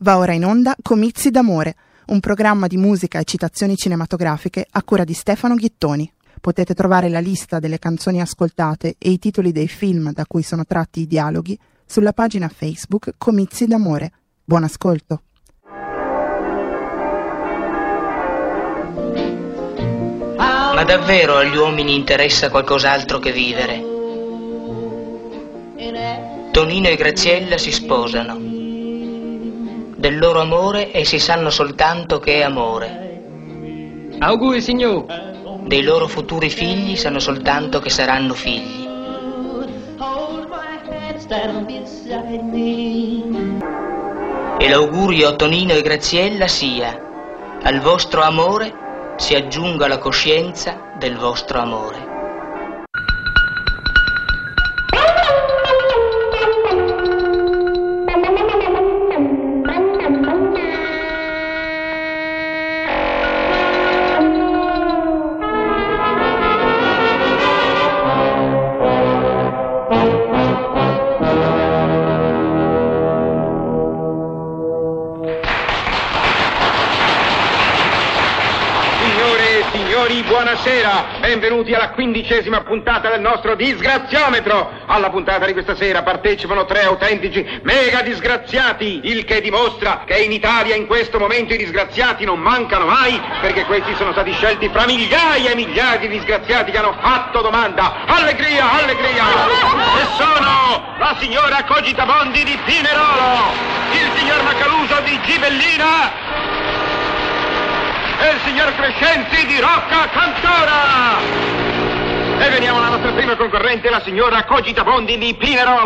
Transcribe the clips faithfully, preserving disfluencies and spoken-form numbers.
Va ora in onda Comizi d'amore, un programma di musica e citazioni cinematografiche a cura di Stefano Ghittoni. Potete trovare la lista delle canzoni ascoltate e i titoli dei film da cui sono tratti i dialoghi sulla pagina Facebook Comizi d'amore. Buon ascolto. Ma davvero agli uomini interessa qualcos'altro che vivere? Tonino e Graziella si sposano. Del loro amore essi sanno soltanto che è amore. Auguri, signor. Dei loro futuri figli sanno soltanto che saranno figli. E l'augurio a Tonino e Graziella sia: al vostro amore si aggiunga la coscienza del vostro amore. Buonasera, benvenuti alla quindicesima puntata del nostro Disgraziometro. Alla puntata di questa sera partecipano tre autentici mega disgraziati, il che dimostra che in Italia in questo momento i disgraziati non mancano mai, perché questi sono stati scelti fra migliaia e migliaia di disgraziati che hanno fatto domanda. Allegria, allegria! E sono la signora Cogitabondi di Pinerolo, il signor Macaluso di Gibellina e il signor Crescenzi di Rocca Cantora. E veniamo alla nostra prima concorrente, la signora Cogitabondi di Pinerolo.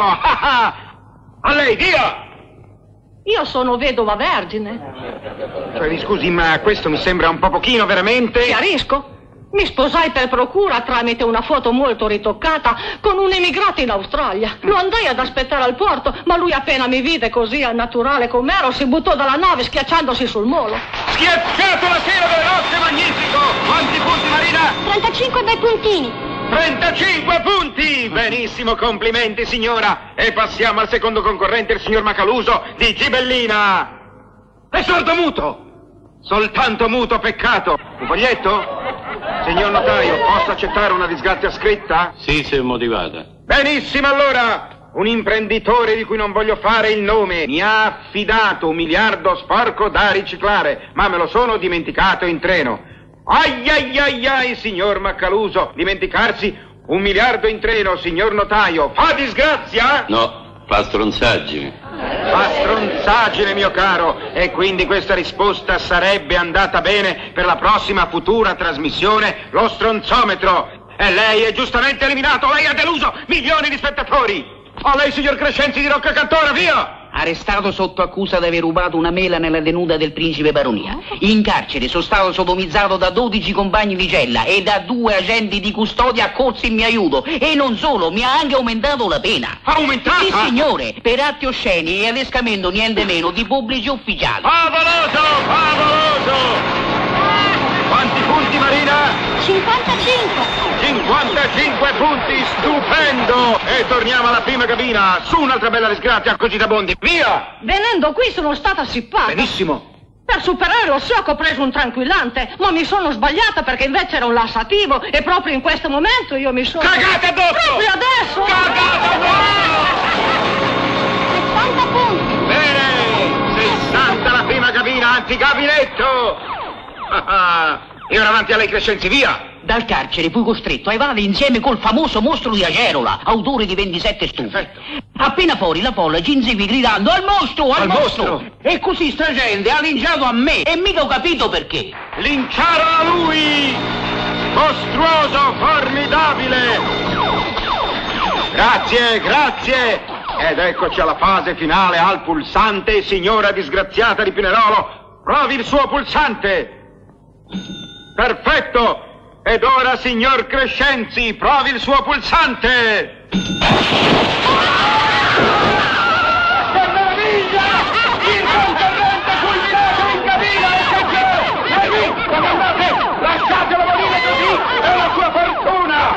A lei, dia! Io sono vedova vergine. Cioè, mi scusi, ma questo mi sembra un po' pochino, veramente. Chiarisco. Mi sposai per procura tramite una foto molto ritoccata con un emigrato in Australia. Lo andai ad aspettare al porto, ma lui appena mi vide così al naturale com'ero si buttò dalla nave schiacciandosi sul molo. Schiacciato la sera delle nozze, magnifico! Quanti punti, Marina? trentacinque bei puntini. trentacinque punti! Benissimo, complimenti, signora. E passiamo al secondo concorrente, il signor Macaluso di Gibellina. È sordo muto! Soltanto muto, peccato. Un foglietto? Signor notaio, posso accettare una disgrazia scritta? Sì, se è motivata. Benissimo, allora. Un imprenditore di cui non voglio fare il nome mi ha affidato un miliardo sporco da riciclare, ma me lo sono dimenticato in treno. Ai ai ai ai, signor Macaluso, dimenticarsi un miliardo in treno, signor notaio, fa disgrazia? No, fa stronzaggine. Fa stronzaggine, mio caro, e quindi questa risposta sarebbe andata bene per la prossima futura trasmissione, lo stronzometro. E lei è giustamente eliminato, lei ha deluso milioni di spettatori. A lei, signor Crescenzi di Rocca Cantora, via! Arrestato sotto accusa di aver rubato una mela nella tenuta del principe Baronia. In carcere sono stato sodomizzato da dodici compagni di cella e da due agenti di custodia accorsi in mio aiuto. E non solo, mi ha anche aumentato la pena. Aumentata? Sì, signore, per atti osceni e adescamento niente meno di pubblici ufficiali. Favoloso, favoloso! Quanti punti, Marina? cinquantacinque. cinquantacinque punti, stupendo! E torniamo alla prima cabina. Su un'altra bella disgrazia a Cogitabondi, via! Venendo qui sono stata sippata. Benissimo. Per superare lo sciocco ho preso un tranquillante, ma mi sono sbagliata perché invece era un lassativo e proprio in questo momento io mi sono... Cagate addosso! Proprio adesso! Cagate addosso! sessanta punti. Bene! sessanta la prima cabina, anzi gabinetto! E ora avanti a lei, Crescenzi, via! Dal carcere fui costretto a evadere insieme col famoso mostro di Acerola, autore di ventisette stufi. Perfetto. Appena fuori la folla ci inseguì gridando al mostro, al, Al mostro! mostro! E così sta gente ha linciato a me e mica ho capito perché. Linciarono a lui! Mostruoso, formidabile! Grazie, grazie! Ed eccoci alla fase finale, al pulsante, signora disgraziata di Pinerolo. Provi il suo pulsante! Perfetto! Ed ora, signor Crescenzi, provi il suo pulsante! Che meraviglia! Il concorrente fulminato in cabina è campione! Lei lì, comandate! Lasciatelo morire così! È la sua fortuna!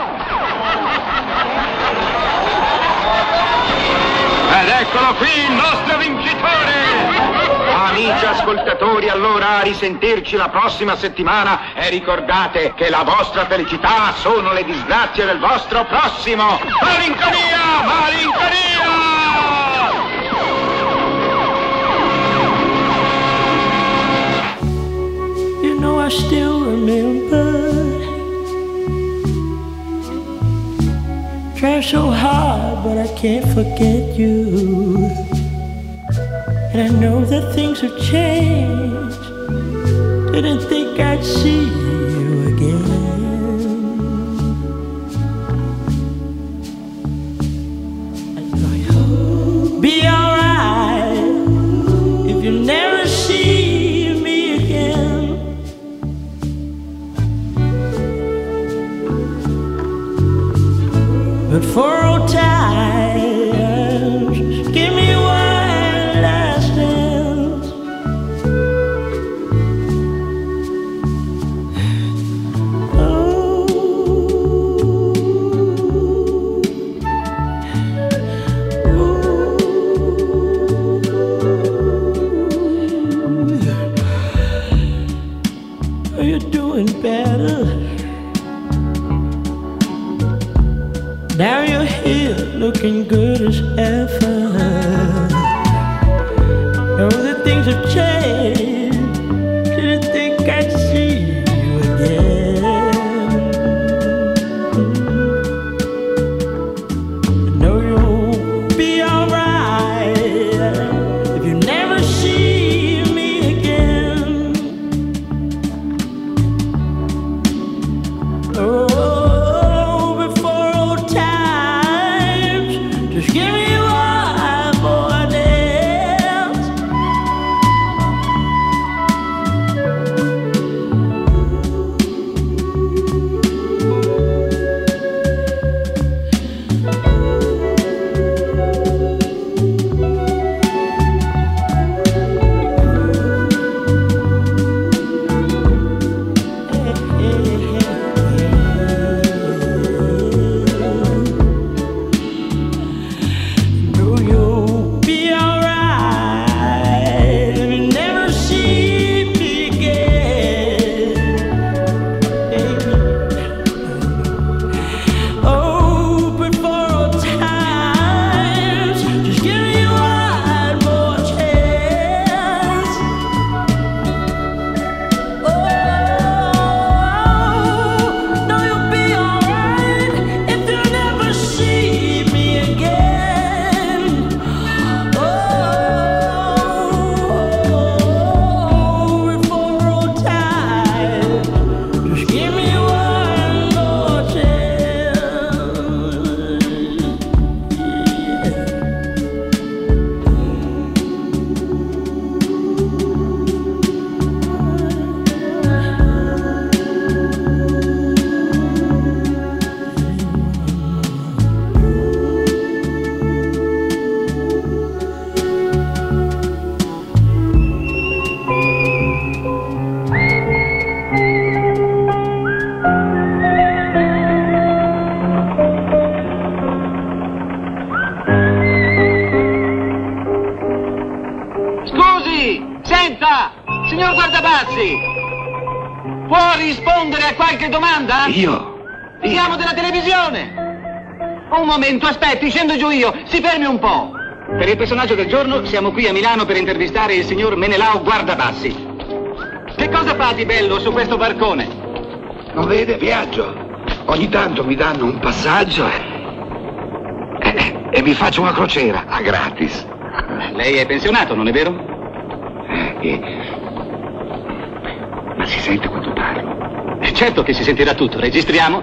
Ed eccolo qui il nostro vincitore! ascoltatori, allora a risentirci la prossima settimana e ricordate che la vostra felicità sono le disgrazie del vostro prossimo. Malinconia! Malinconia! You know I still remember trying so hard, but I can't forget you. And I know that things have changed. Didn't think I'd see you again. Be alright if you never see me again. But for old times, give me one last dance. Oh, ooh. You're doing better. Now you're here looking good as ever. Know that things have changed. Didn't think I'd see you again. I know you'll be alright if you never see me again. Oh, Signor Guardabassi, può rispondere a qualche domanda? Io? Io? Siamo della televisione. Un momento, aspetti, scendo giù io. Si fermi un po'. Per il personaggio del giorno siamo qui a Milano per intervistare il signor Menelao Guardabassi. Che cosa fa di bello su questo barcone? Non vede, viaggio. Ogni tanto mi danno un passaggio e, e, e mi faccio una crociera a gratis. Lei è pensionato, non è vero? Eh, ma si sente quando parlo? Eh, certo che si sentirà tutto. Registriamo?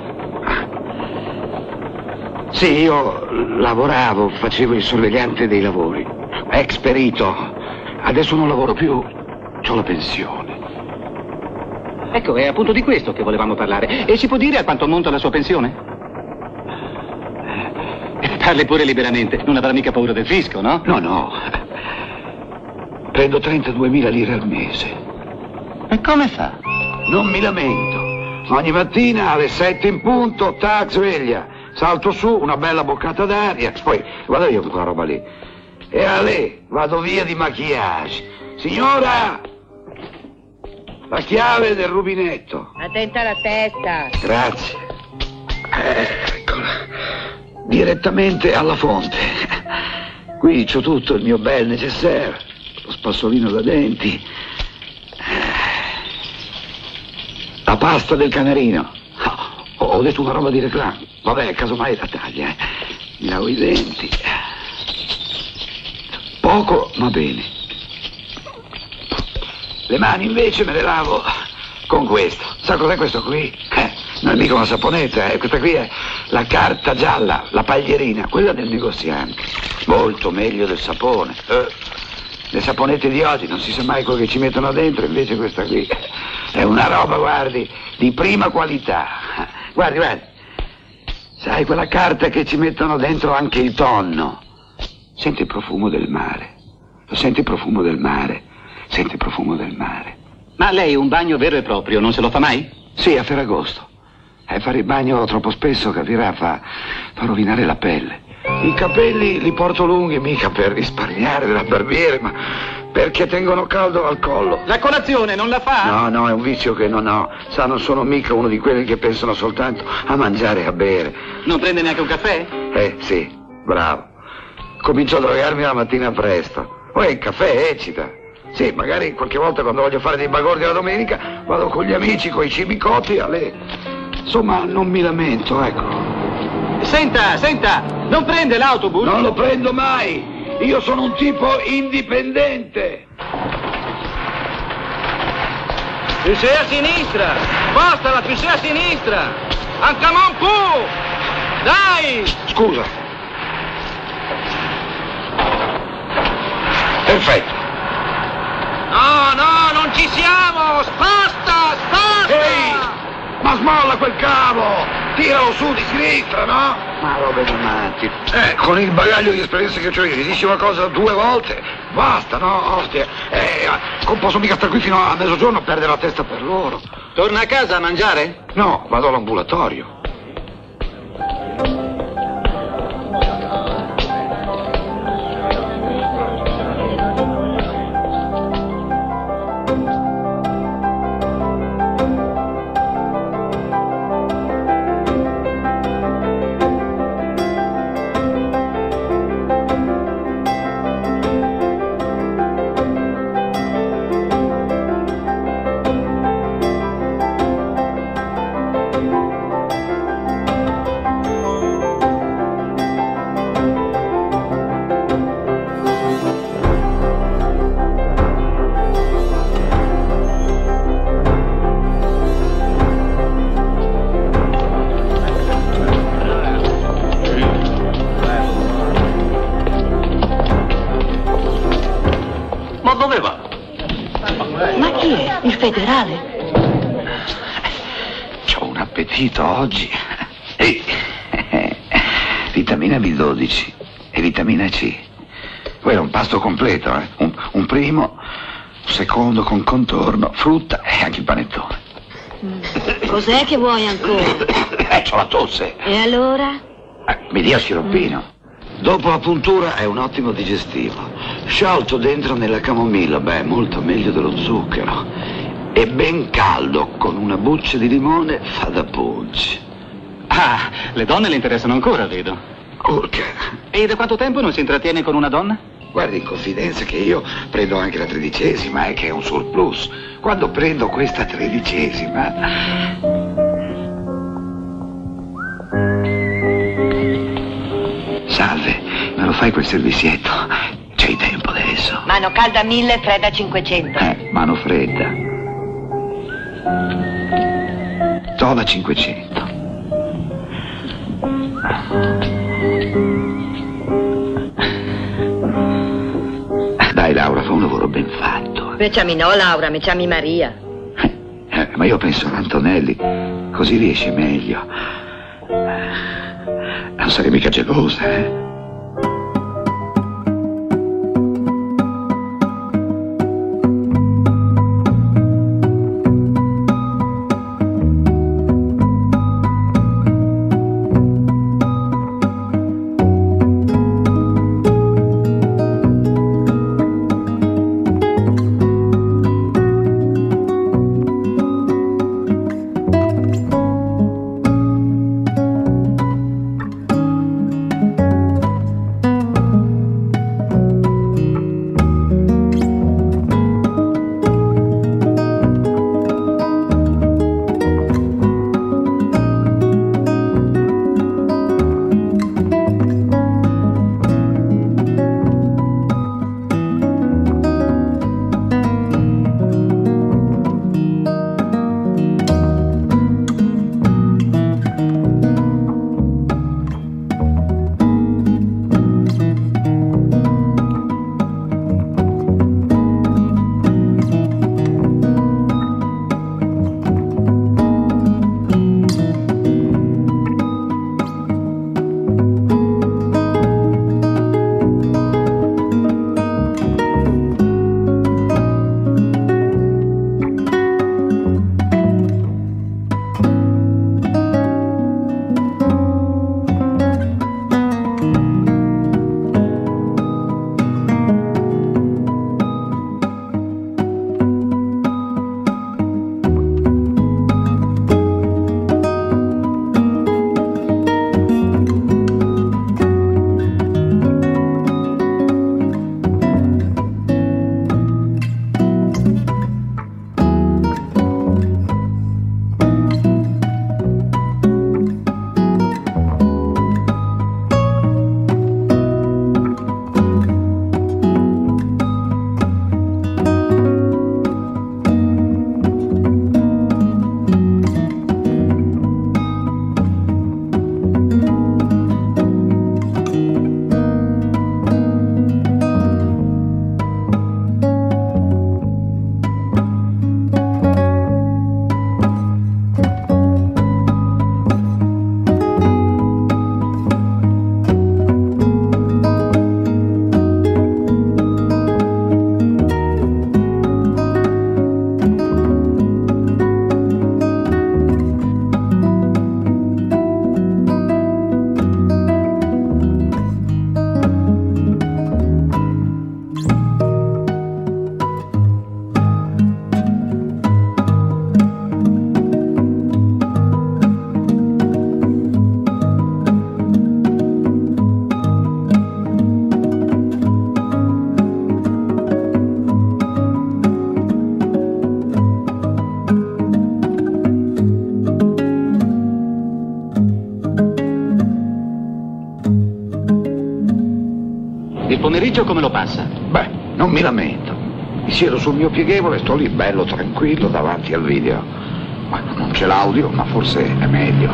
Sì, io lavoravo, facevo il sorvegliante dei lavori. Ex perito. Adesso non lavoro più. C'ho la pensione. Ecco, è appunto di questo che volevamo parlare. E ci può dire a quanto ammonta la sua pensione? Eh, parli pure liberamente. Non avrà mica paura del fisco, no? No, no. Prendo trentaduemila lire al mese. E come fa? Non mi lamento. Ogni mattina alle sette in punto, tac, sveglia. Salto su, una bella boccata d'aria. Poi vado io con quella roba lì. E a lei vado via di maquillage. Signora! La chiave del rubinetto. Attenta alla testa. Grazie. Eccola. Direttamente alla fonte. Qui c'ho tutto il mio bel necessaire. Lo spassolino da denti. La pasta del canarino. Oh, ho detto una roba di reclamo. Vabbè, casomai la taglia, eh. Mi lavo i denti. Poco, ma bene. Le mani invece me le lavo con questo. Sa cos'è questo qui? Eh, non è mica una saponetta, eh. Questa qui è la carta gialla, la paglierina, quella del negoziante. Molto meglio del sapone. Eh, le saponette di oggi non si sa mai quello che ci mettono dentro, invece questa qui è una roba, guardi, di prima qualità. Guardi, guardi. Sai, quella carta che ci mettono dentro anche il tonno. Senti il profumo del mare. Lo senti il profumo del mare. Senti il profumo del mare. Ma lei un bagno vero e proprio non se lo fa mai? Sì, a Ferragosto. E fare il bagno troppo spesso, capirà, fa, fa rovinare la pelle. I capelli li porto lunghi mica per risparmiare della barbiere, ma perché tengono caldo al collo. La colazione non la fa? No, no, è un vizio che non ho. Sa, non sono mica uno di quelli che pensano soltanto a mangiare e a bere. Non prende neanche un caffè? Eh, sì, bravo. Comincio a drogarmi la mattina presto. Poi il caffè eccita. Sì, magari qualche volta quando voglio fare dei bagordi la domenica vado con gli amici, con i cibi cotti, alle... Insomma, non mi lamento, ecco. Senta, senta, non prende l'autobus? Non lo prendo mai. Io sono un tipo indipendente. Più sei a sinistra. Basta, più sei a sinistra. Ancora un po'. Dai. Scusa. Perfetto. No, no, non ci siamo. Sposta, sposta. Ehi, ma smolla quel cavo. Tiralo su di sinistra, no? Ma robe da matti. Eh, con il bagaglio di esperienze che ho io, gli dici una cosa due volte, basta, no? Ostia, eh, non posso mica stare qui fino a mezzogiorno a perdere la testa per loro. Torna a casa a mangiare? No, vado all'ambulatorio. Federale. C'ho un appetito oggi. E, vitamina B dodici e vitamina C. Poi è un pasto completo, eh? Un, un primo, un secondo con contorno, frutta e anche il panettone. Mm. Cos'è che vuoi ancora? Eh, c'ho la tosse. E allora? Eh, mi dia siroppino. Mm. Dopo la puntura è un ottimo digestivo. Sciolto dentro nella camomilla, beh, molto meglio dello zucchero. E ben caldo, con una buccia di limone, fa da punch. Ah, le donne le interessano ancora, vedo. Urca. E da quanto tempo non si intrattiene con una donna? Guardi, in confidenza che io prendo anche la tredicesima, eh, che è un surplus. Quando prendo questa tredicesima... Salve, me lo fai quel servizietto? C'hai tempo adesso? Mano calda mille, fredda cinquecento. Eh, mano fredda. Tola cinquecento. Dai Laura, fa un lavoro ben fatto. Mi chiami no Laura, mi chiami Maria. Eh, ma io penso ad Antonelli, così riesci meglio. Non sarei mica gelosa, eh? pomeriggio come lo passa? Beh, non mi lamento. Mi siedo sul mio pieghevole e sto lì bello tranquillo davanti al video. Ma non c'è l'audio, ma forse è meglio.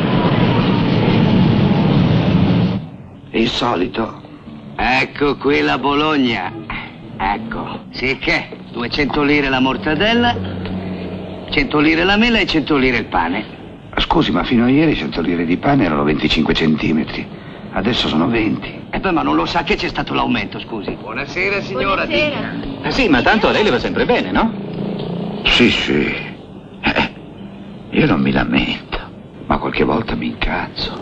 Il solito. Ecco qui la Bologna. Ecco. Sì che? duecento lire la mortadella, cento lire la mela e cento lire il pane. Scusi, ma fino a ieri cento lire di pane erano venticinque centimetri. Adesso sono venti. E beh, ma non lo sa che c'è stato l'aumento, scusi. Buonasera, signora. Buonasera. Eh sì, ma tanto a lei le va sempre bene, no? Sì, sì. Eh, io non mi lamento, ma qualche volta mi incazzo.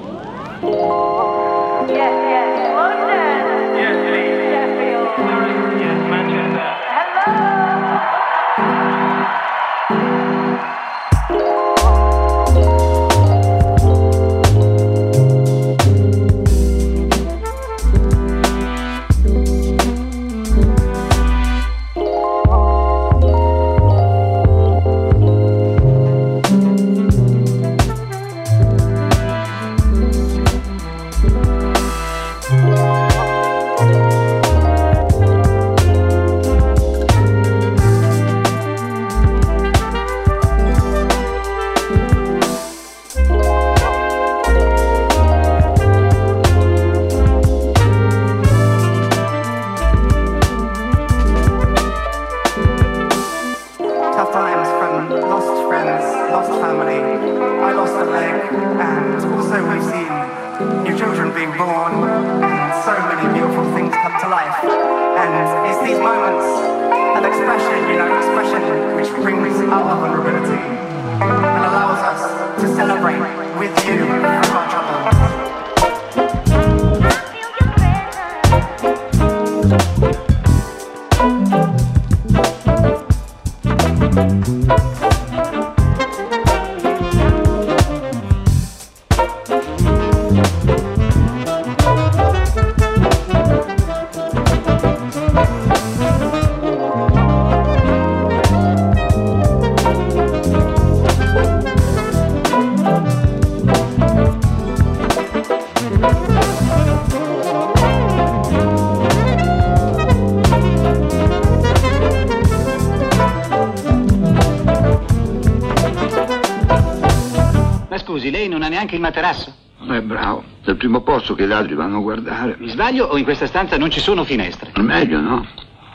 Neanche il materasso? È bravo, è il primo posto che gli altri vanno a guardare. Mi sbaglio o in questa stanza non ci sono finestre? È meglio, no?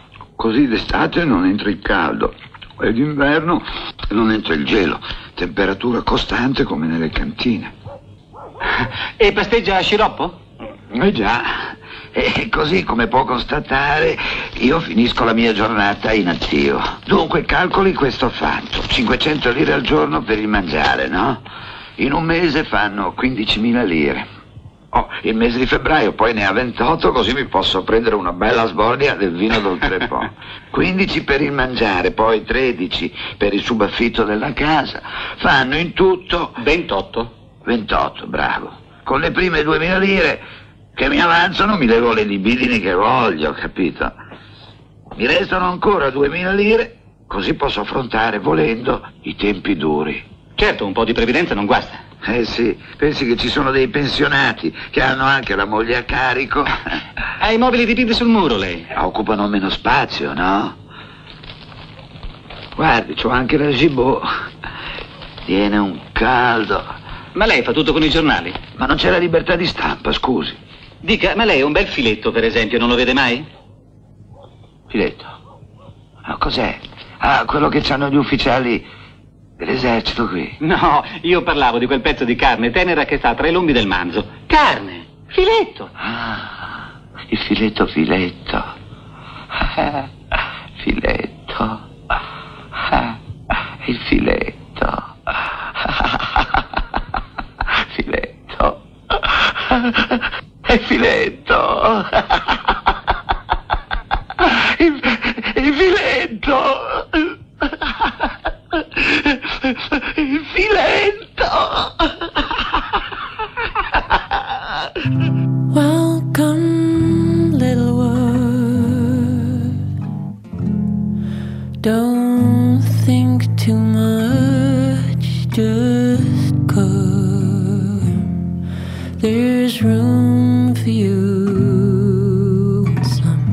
Così d'estate non entra il caldo e d'inverno non entra il gelo. Temperatura costante come nelle cantine. E pasteggia a sciroppo? Eh già, e così come può constatare io finisco la mia giornata in attivo. Dunque calcoli questo fatto, cinquecento lire al giorno per il mangiare, no? In un mese fanno quindicimila lire. Oh, il mese di febbraio poi ne ha ventotto, così mi posso prendere una bella sbornia del vino d'Oltrepò. quindici per il mangiare, poi tredici per il subaffitto della casa. Fanno in tutto... ventotto? ventotto, bravo. Con le prime duemila lire che mi avanzano mi levo le libidini che voglio, capito? Mi restano ancora duemila lire, così posso affrontare, volendo, i tempi duri. Certo, un po' di previdenza non guasta. Eh sì, pensi che ci sono dei pensionati che hanno anche la moglie a carico. Ha i mobili dipinti sul muro, lei? Occupano meno spazio, no? Guardi, c'ho anche la Gibaud. Tiene un caldo. Ma lei fa tutto con i giornali? Ma non c'è la libertà di stampa, scusi. Dica, ma lei un bel filetto, per esempio, non lo vede mai? Filetto? Ma cos'è? Ah, quello che c'hanno gli ufficiali... dell'esercito qui? No, io parlavo di quel pezzo di carne tenera che sta tra i lombi del manzo. Carne! Filetto! Ah, il filetto filetto. Ah, filetto. Ah, il filetto. Filetto. È filetto. Il, il filetto. Il filetto. Welcome, little world. Don't think too much, just come. There's room for you. Some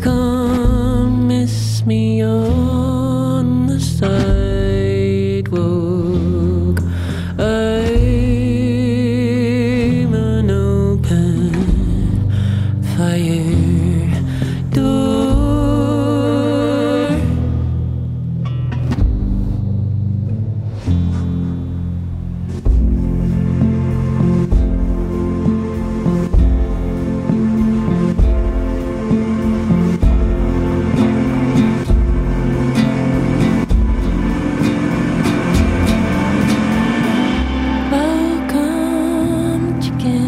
come miss me on the sidewalk. I'm an open fire door. Welcome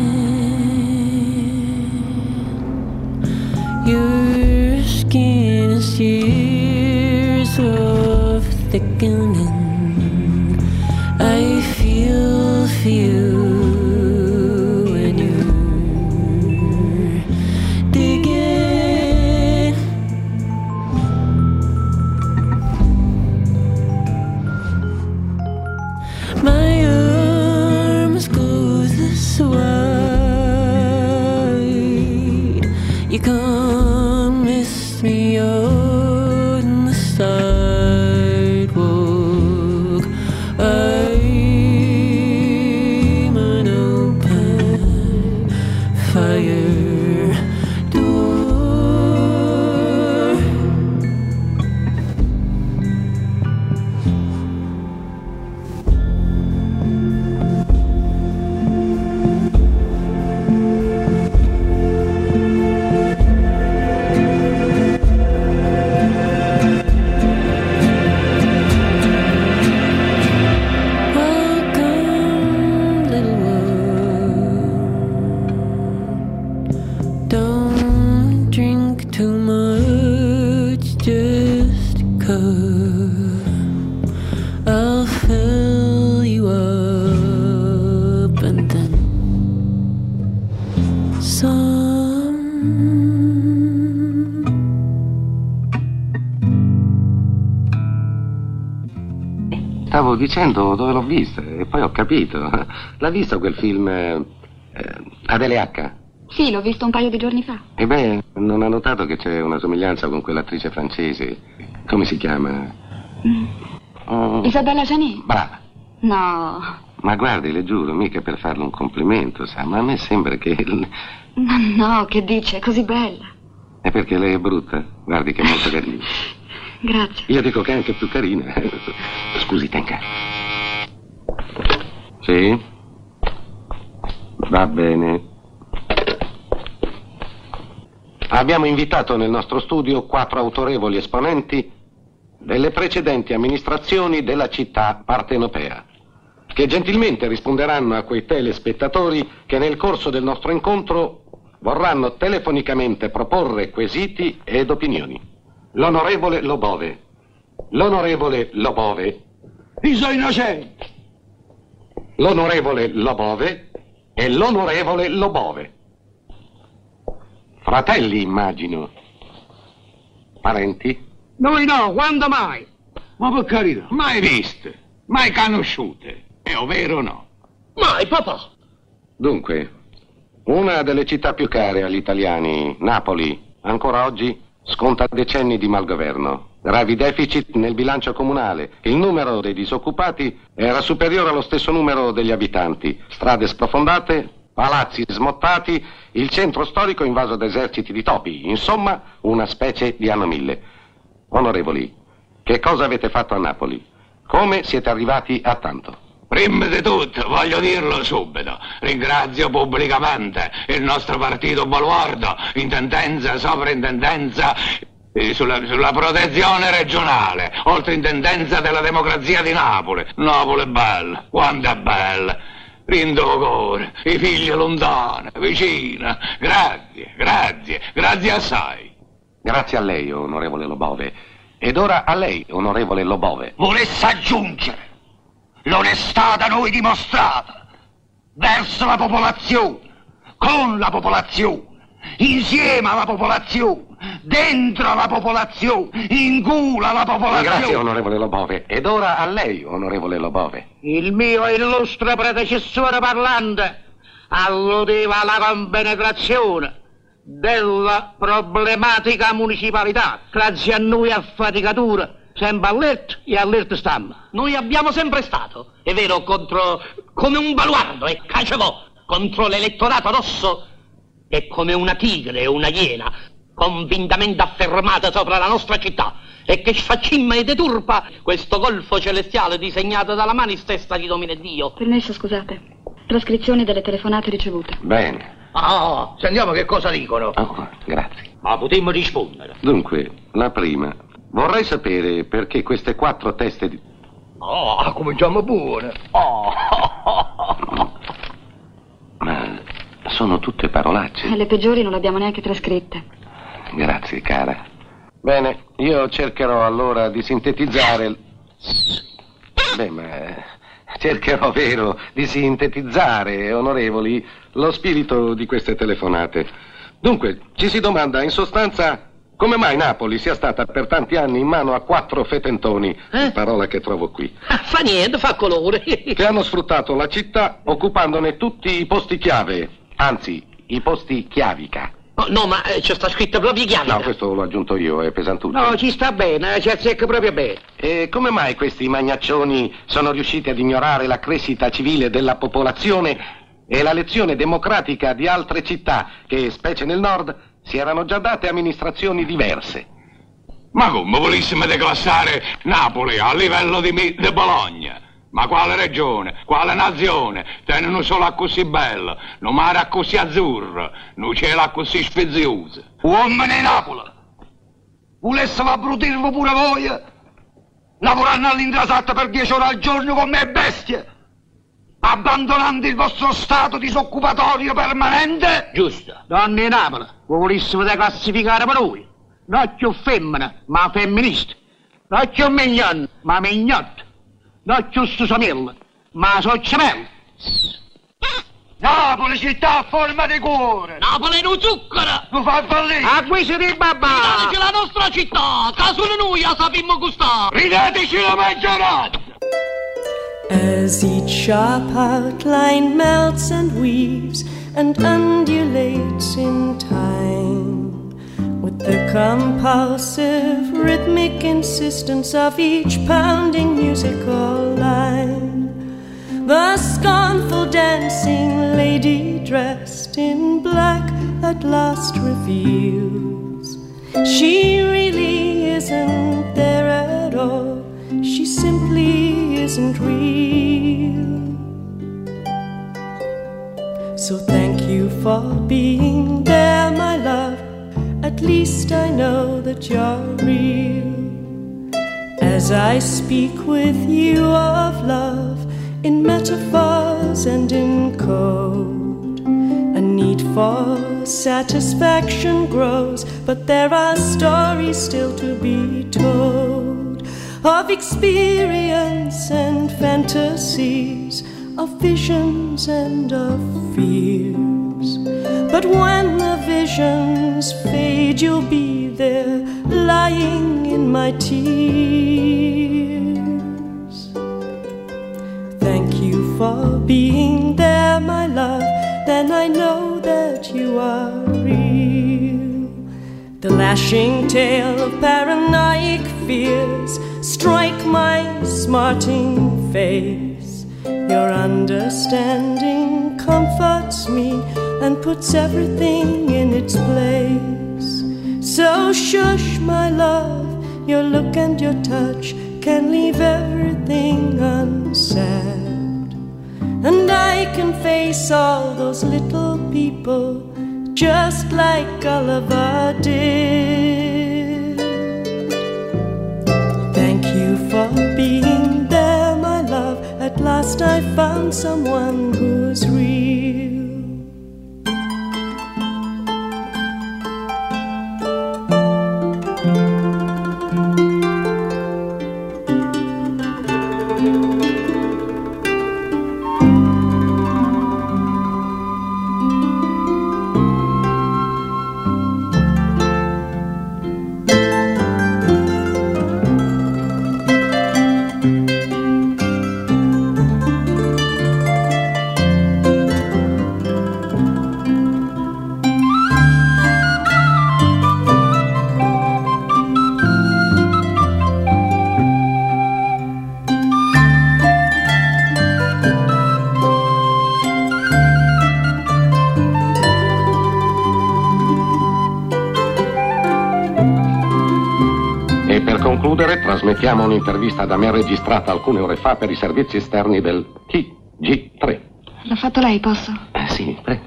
again. Your skin is years of thickening. I feel for you when you're digging. My arms go this wide. You can't miss me on the sidewalk. I'm an open fire door. Welcome, little world. Don't drink too much, just come. I'll fill you up and then some. Stavo dicendo dove l'ho vista e poi ho capito. L'ha visto quel film eh, Adele H? Sì, l'ho visto un paio di giorni fa. E beh, non ha notato che c'è una somiglianza con quell'attrice francese. Come si chiama? Mm. Oh, Isabella Janet? brava. No, Ma guardi, le giuro, mica per farle un complimento, sa, ma a me sembra che... ma no, che dice, è così bella. È perché lei è brutta? Guardi che è molto carina. Grazie. Io dico che è anche più carina. Scusi, tenga. Sì? Va bene. Abbiamo invitato nel nostro studio quattro autorevoli esponenti delle precedenti amministrazioni della città partenopea, che gentilmente risponderanno a quei telespettatori che nel corso del nostro incontro vorranno telefonicamente proporre quesiti ed opinioni. L'onorevole Lobove. L'onorevole Lobove. Io sono innocente. L'onorevole Lobove e l'onorevole Lobove. Fratelli, immagino. Parenti? Noi no, quando mai? Ma per carità. Mai viste, mai conosciute. È vero o no? Mai, papà. Dunque, una delle città più care agli italiani, Napoli, ancora oggi sconta decenni di malgoverno, gravi deficit nel bilancio comunale, il numero dei disoccupati era superiore allo stesso numero degli abitanti, strade sprofondate, palazzi smottati, il centro storico invaso da eserciti di topi, insomma una specie di anno mille. Onorevoli, che cosa avete fatto a Napoli? Come siete arrivati a tanto? Prima di tutto, voglio dirlo subito, ringrazio pubblicamente il nostro partito baluardo, intendenza, sovrintendenza, eh, sulla, sulla protezione regionale, oltre intendenza della democrazia di Napoli. Napoli è bella, quanto è bella. Rindo cuore, i figli lontani, vicina. Grazie, grazie, grazie assai. Grazie a lei, onorevole Lobove. Ed ora a lei, onorevole Lobove. Volesse aggiungere l'onestà da noi dimostrata verso la popolazione, con la popolazione, insieme alla popolazione, dentro la popolazione, in culo alla popolazione. Grazie, onorevole Lobove. Ed ora a lei, onorevole Lobove. Il mio illustre predecessore parlante alludeva alla compenetrazione della problematica municipalità. Grazie a noi a faticatura, sempre allerta e allerta stiamo. Noi abbiamo sempre stato, è vero, contro, come un baluardo, e cacciavò, contro l'elettorato rosso, e come una tigre o una iena, convintamente affermata sopra la nostra città, e che sfaccimma e deturpa questo golfo celestiale disegnato dalla mano stessa di Domine Dio. Permesso, scusate. Trascrizione delle telefonate ricevute. Bene. Ah, sentiamo che cosa dicono. Oh, grazie. Ma potremmo rispondere. Dunque, la prima. Vorrei sapere perché queste quattro teste di... Oh, cominciamo pure. Oh. Ma sono tutte parolacce. E le peggiori non le abbiamo neanche trascritte. Grazie, cara. Bene, io cercherò allora di sintetizzare... Beh, ma... Cercherò, vero, di sintetizzare, onorevoli, lo spirito di queste telefonate. Dunque, ci si domanda in sostanza come mai Napoli sia stata per tanti anni in mano a quattro fetentoni, eh? Parola che trovo qui. Ah, fa niente, fa colore. Che hanno sfruttato la città occupandone tutti i posti chiave, anzi, i posti chiavica. Oh, no, ma eh, c'è sta scritto proprio chiavica. No, questo l'ho aggiunto io, è pesantuccio. No, ci sta bene, ci azzecca proprio bene. E come mai questi magnaccioni sono riusciti ad ignorare la crescita civile della popolazione e la lezione democratica di altre città che, specie nel nord, si erano già date amministrazioni diverse? Ma come volessimo declassare Napoli a livello di, di Bologna? Ma quale regione, quale nazione tengono solo a così bello, non mare a così azzurro, non cielo a così spezioso? Uomini di Napoli, volessimo abbrutirvi pure voi, lavorando all'intrasatto per dieci ore al giorno come bestie, abbandonando il vostro stato disoccupatorio permanente? Giusto. Donne di Napoli, voi volessimo declassificare per noi, non più femmina, ma femministe, non più mignon, ma mignotte. Non giusto Samil, ma Sociamel. Napoli, città a forma di cuore. Napoli è un zucchero. Non fa fallire. A questo di babà. Ridateci la nostra città, che solo noi la sappiamo gustare. Ridateci la maggioranza. As each sharp outline melts and weaves and undulates in time, with the compulsive rhythmic insistence of each pounding musical line, the scornful dancing lady dressed in black at last reveals she really isn't there at all, she simply isn't real. So thank you for being there, my love. At least I know that you're real. As I speak with you of love, in metaphors and in code, a need for satisfaction grows, but there are stories still to be told, of experience and fantasies, of visions and of fears. But when the visions fade, you'll be there, lying in my tears. Thank you for being there, my love, then I know that you are real. The lashing tale of paranoid fears strike my smarting face. Your understanding comforts me and puts everything in its place. So shush, my love, your look and your touch can leave everything unsaid. And I can face all those little people just like Gulliver did. Thank you for being there, my love. At last I found someone who's real. concludere, trasmettiamo un'intervista da me registrata alcune ore fa per i servizi esterni del T G tre. L'ha fatto lei, posso? Eh, sì, prego.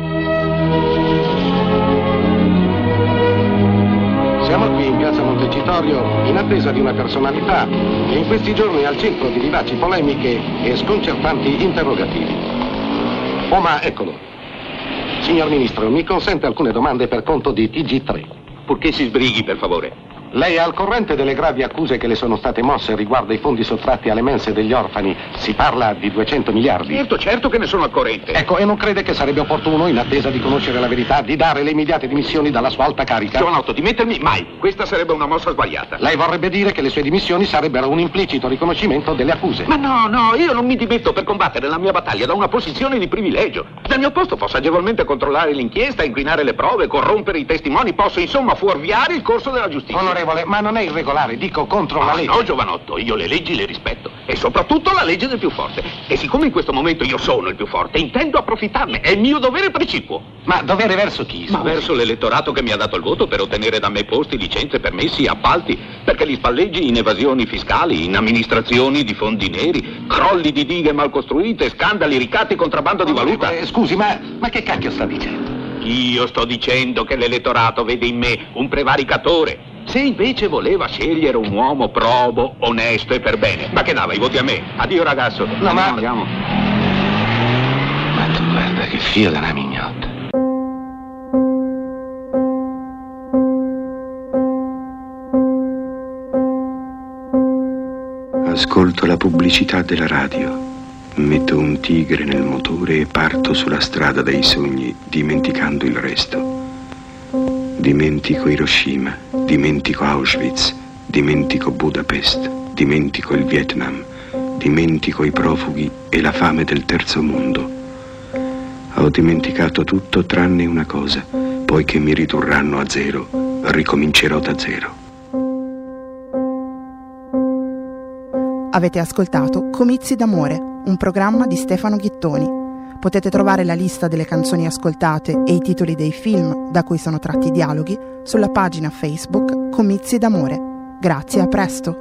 Siamo qui in piazza Montecitorio in attesa di una personalità che in questi giorni è al centro di vivaci polemiche e sconcertanti interrogativi. Oh, ma eccolo. Signor Ministro, mi consente alcune domande per conto di T G tre. Purché si sbrighi, per favore. Lei è al corrente delle gravi accuse che le sono state mosse riguardo ai fondi sottratti alle mense degli orfani? Si parla di duecento miliardi. Certo, certo che ne sono al corrente. Ecco, e non crede che sarebbe opportuno, in attesa di conoscere la verità, di dare le immediate dimissioni dalla sua alta carica? Giovanotto, dimettermi mai. Questa sarebbe una mossa sbagliata. Lei vorrebbe dire che le sue dimissioni sarebbero un implicito riconoscimento delle accuse? Ma no, no, io non mi dimetto per combattere la mia battaglia da una posizione di privilegio. Dal mio posto posso agevolmente controllare l'inchiesta, inquinare le prove, corrompere i testimoni, posso insomma fuorviare il corso della giustizia. Onorevole, ma non è irregolare, dico contro la ah, legge. No, giovanotto, io le leggi le rispetto e soprattutto la legge del più forte. E siccome in questo momento io sono il più forte, intendo approfittarne, è il mio dovere precipuo. Ma dovere verso chi? Ma verso l'elettorato che mi ha dato il voto per ottenere da me posti, licenze, permessi, appalti, perché gli spalleggi in evasioni fiscali, in amministrazioni di fondi neri, crolli di dighe mal costruite, scandali, ricatti, contrabbando di valuta. Eh, scusi, ma, ma che cacchio sta dicendo? Io sto dicendo che l'elettorato vede in me un prevaricatore. Se invece voleva scegliere un uomo probo, onesto e per bene, ma che dava i voti a me? Addio ragazzo. No, ma... andiamo. Ma tu guarda che fio della mignotta. Ascolto la pubblicità della radio. Metto un tigre nel motore e parto sulla strada dei sogni, dimenticando il resto. Dimentico Hiroshima, dimentico Auschwitz, dimentico Budapest, dimentico il Vietnam, dimentico i profughi e la fame del terzo mondo. Ho dimenticato tutto tranne una cosa, poiché mi ridurranno a zero, ricomincerò da zero. Avete ascoltato Comizi d'amore, un programma di Stefano Ghittoni. Potete trovare la lista delle canzoni ascoltate e i titoli dei film da cui sono tratti i dialoghi sulla pagina Facebook Comizi d'amore. Grazie, a presto!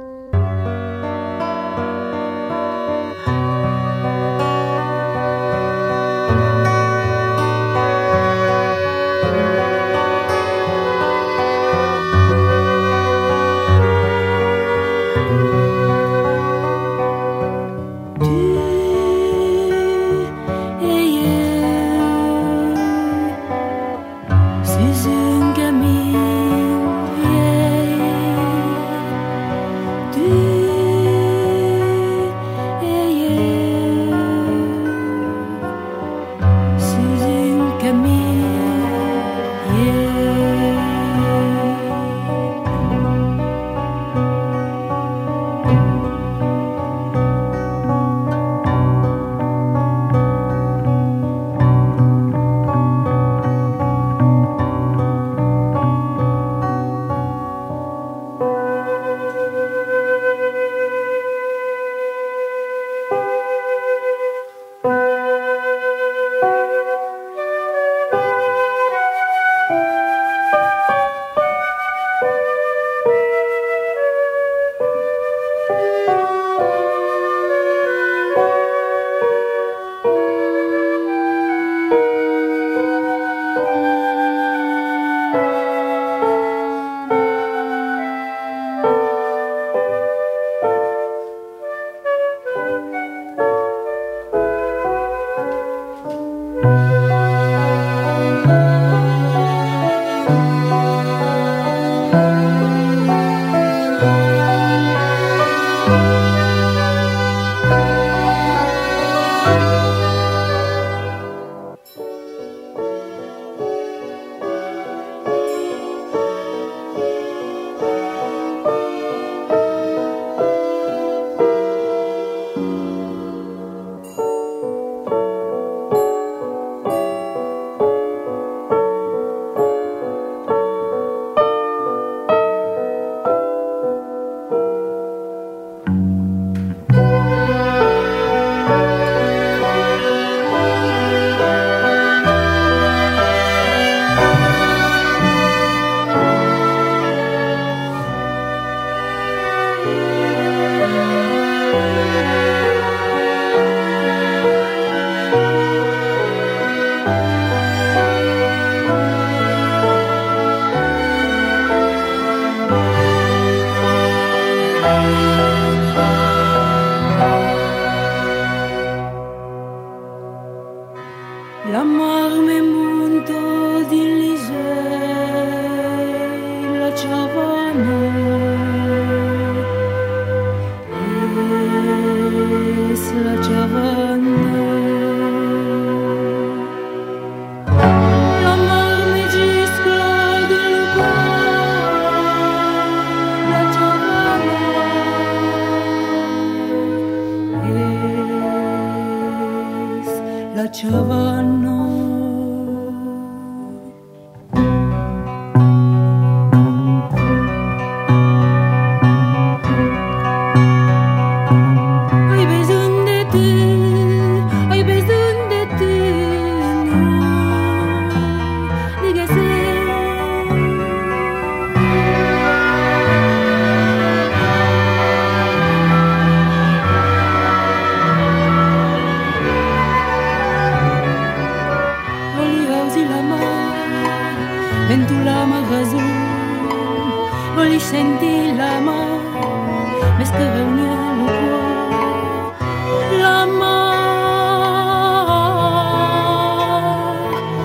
esta reunión.